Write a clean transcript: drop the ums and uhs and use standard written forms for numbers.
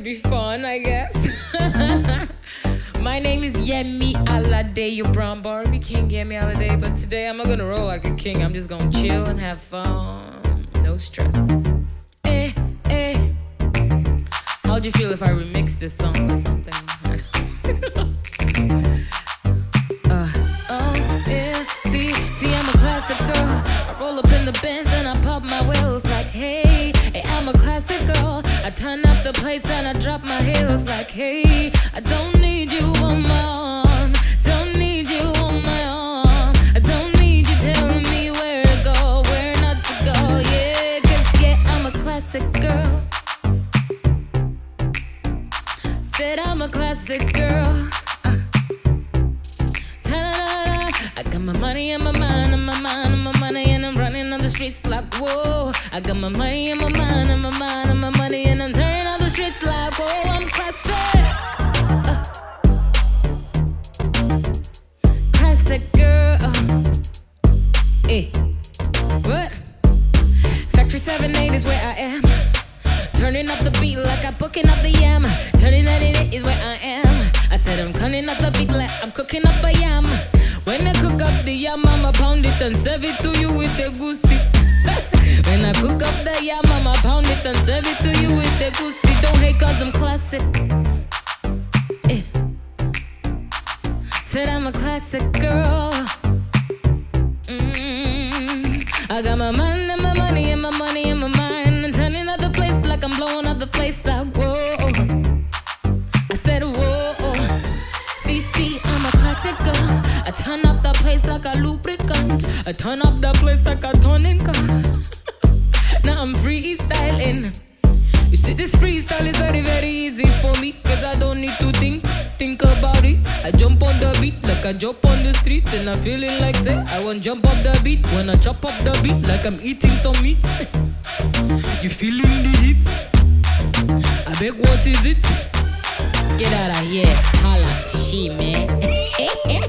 be fun, I guess. My name is Yemi Alade, your brown Barbie King Yemi Alade. But today I'm not gonna roll like a king. I'm just gonna chill and have fun. No stress. Eh, eh. How'd you feel if I remixed this song or something? Yeah. See, I'm a classic girl. I roll up in the Benz and I pop my wheels like, hey, I'm a classic girl. I turn up the place and I drop my heels like, hey, I don't need you on my arm. Don't need you on my arm. I don't need you telling me where to go, where not to go. Yeah, 'cause yeah, I'm a classic girl. Said I'm a classic girl. I got my money in my mind, and my mind, and my money, and I'm running on the streets like, whoa. I got my money in my mind, and my mind, and my money, and I'm turning on the streets like, whoa, I'm classic. Classic girl. Hey, what? Factory 7-8 is where I am. Turning up the beat like I'm booking up the yam. Turning that in is where I am. I said I'm cutting up the beat like I'm cooking up a yam. When I cook up the yam, I'ma pound it and serve it to you with the goosey. When I cook up the yam, I'ma pound it and serve it to you with the goosey. Don't hate 'cause I'm classic. Eh. Said I'm a classic girl. I got my mind and my money and my money and my mind. And turning up the place like I'm blowing up the place like, whoa. I said, whoa. See, I'm a classic girl. I turn up the place like a lubricant. I turn up the place like a toning car. Now I'm freestyling. You see, this freestyle is very, very easy for me, 'cause I don't need to think about it. I jump on the beat like I jump on the streets. And I'm feeling like that I won't jump up the beat when I chop up the beat like I'm eating some meat. You feeling the heat? I beg, what is it? Get out of here, holla, she man.